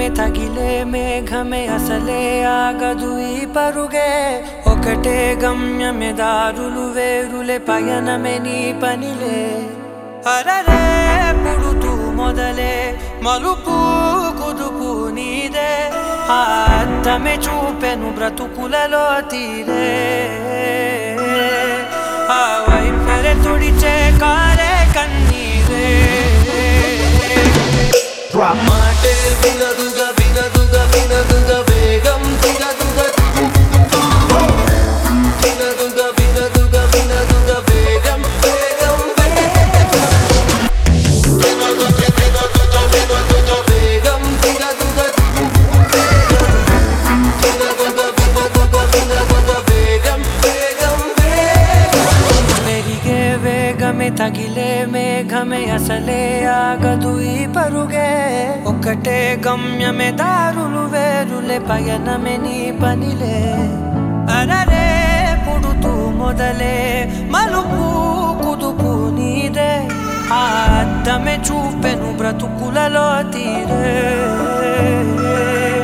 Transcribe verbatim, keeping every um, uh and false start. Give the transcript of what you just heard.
వేగమే తగిలే మేఘమే అసలే ఆగదు ఈ పరుగే ఒకటే గమ్యమే దారులు వేరులే పయనమే నీ పనిలే అరరే పుడుతూ మొదలే మలుపు కుదుపు నీదే ఆ అద్దమే చూపెను బ్రతుకులలో తీరే ఆ వైపరే తుడిచే కారే కన్నీరే మాటే వినదుగా వినదుగా వినదుగా వేగం దిగదుగా వినదుగా వినదుగా వినదుగా వేగం వేగం వేగం దిగదుగా వినదుగా వినదుగా వినదుగా వేగం వేగం పెరిగే వేగమే తగిలే మేఘమే అసలే ఆగదు ఈ పరుగే ఒకటే గమ్యమే దారులు వేరులే పయనమే నీ పనిలే అరరే పుడుతూ మొదలే మలుపు కుదుపు నీదే ఆ అద్దమే చూపెను బ్రతుకులలో తీరే